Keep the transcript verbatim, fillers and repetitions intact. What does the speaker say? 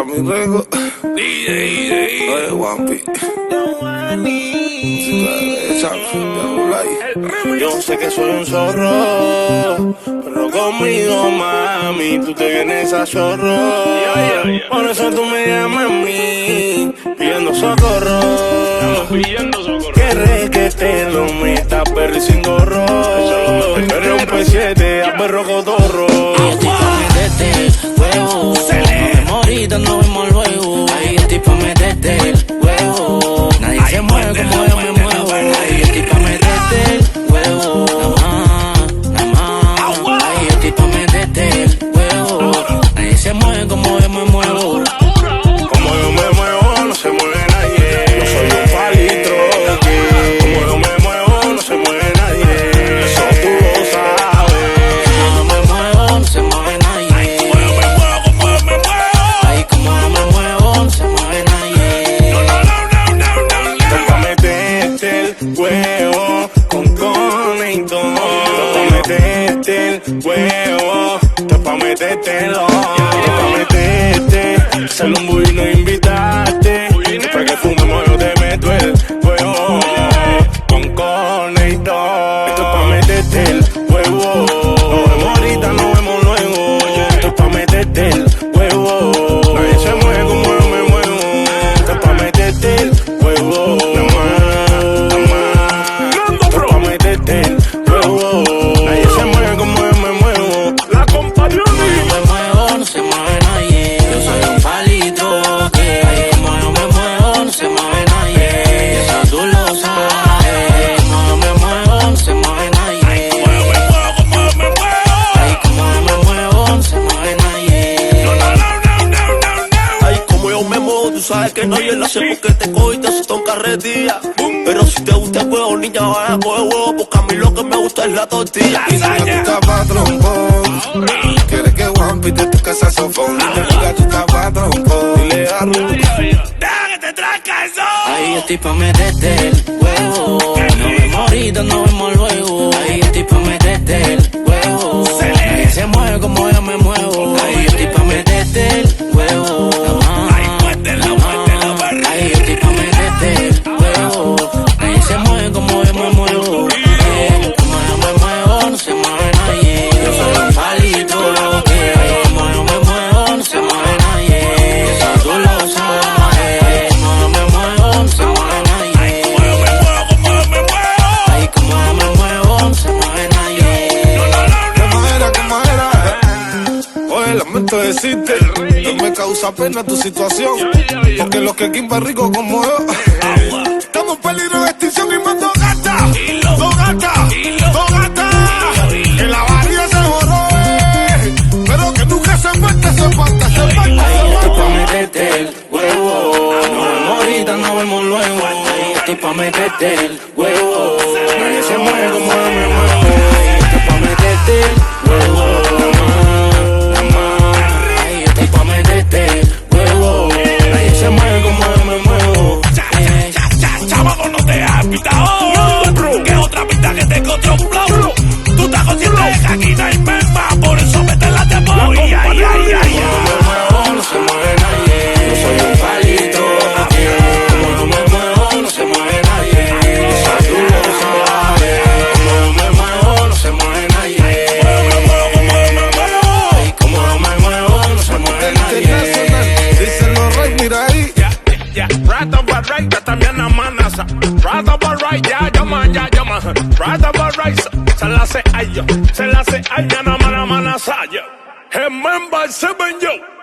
para mi rego. Oye, Wampi. Yo sé que soy un zorro, pero conmigo, mami, tú te vienes a chorro. Por eso tú me llamas a mí, pidiendo socorro. Que requete lo meta, perro y sin gorro. Pero un P siete a perro cotorro. Y estoy pa' meterte el huevo. Ahorita nos vemos luego. Ahí estoy pa' meterte el huevo. Nadie se mueve como yo me muevo. Ahí estoy pa' meterte el huevo. Nada más, nada más. Ahí estoy pa' meterte el huevo. Nadie se mueve como yo me muevo. Como yo me muevo, no se mueve nadie. Yo soy un palitroque. Como yo me muevo, no se mueve nadie. Eso tú lo sabes. Como yo me muevo, no se mueve nadie. Como yo me muevo, como yo me muevo. Ay, como yo me muevo, no se mueve nadie. No, no, no, no, no, no. Esto pa' meterte el huevo con cones y todo. Esto pa' meterte el huevo. Esto pa' metértelo. Esto pa' meterte. Hacerle un budino e invitarte. Después que fumemos yo te meto el huevo con cones y todo. Esto pa' meterte el huevo. Nos vemos ahorita, nos vemos luego. Esto es pa' meterte el huevo. Nadie se mueve como yo me muevo. Esto es pa' meterte el huevo. Nada más, nada más. Esto es pa' meterte el huevo. Nadie se mueve como yo me muevo. La compañía. Como yo me muevo, no se mueve nadie. Yo soy un palito que ay, como yo me muevo, no se mueve nadie. Y eso tú lo sabes. Como yo me muevo, no se mueve nadie. Como yo me muevo, como yo me muevo. Ay, como yo me muevo, no se mueve nadie. No, no, no, no, no, no, no. Ay, como yo me muevo, tú sabes que no, yo lo sé porque te cojo y te acepto en carretilla. Pero si te gusta el huevo, niña, vaya a coger huevo, porque a mí lo que me gusta es la tortilla. Y diga tú estás pa' trompón. Quieres que Wampi te toque saxofón. Y te diga tú estás pa' trompón. Dile a Ruth. Deja que te tranca eso. Ahí estoy pa' meterte el huevo. Nos vemos ahorita, nos vemos luego. Ahí estoy pa' meterte el huevo. Nadie se mueve como yo me muevo. Ahí estoy pa' meterte el huevo. Ahí estoy pa' meterte el huevo. Nadie se mueve como yo me muevo. Eh, como yo me muevo, no se mueve nadie. Yo soy un palito que como yo me muevo, no se mueve nadie. Eso tú lo sabes. Como yo me muevo, no se mueve nadie. Como yo me muevo, como yo me muevo. Ay, como yo me muevo, no se mueve nadie. ¿Cómo era, cómo era? Oye, lamento decirte, no me causa pena tu situación. Porque los que quimba rico como yo, estamos en peligro de extinción y más dos gatas. Dos gatas, dos gatas. Que la barriga se joró, eh. Pero que nunca se parte, se parte, se parte, Ahí se estoy pa' parte. meterte el huevo. Nos vemos ahorita, nos vemos luego. Ahí estoy pa' meterte el huevo. Nadie se mueve como yo me muevo. Ahí estoy pa' meterte el huevo. Nada más, nada más. Ahí estoy pa' meterte el huevo. Nadie se mueve como yo me muevo. Eh, Chamaco, no te has pitado. Que otra pista que tengo otro flow. Tú estás consciente de que aquí no hay memba. Por eso métela de voy. Ay, ay, ay, ay. Como yo me muevo, no se mueve nadie. Yo soy un palito que como yo me muevo, no se mueve nadie. Eso tú lo sabes. Como yo me muevo, no se mueve nadie. Ay, como yo me muevo, no se mueve nadie. Dicen los reyes, mira ahí. Yeah, yeah, Rastafari, también amenaza. Rastafari, ya llama, ya llama. Rastafari, se la hace a ellos, se la hace a ella, no me amenaza. Remember seven yo.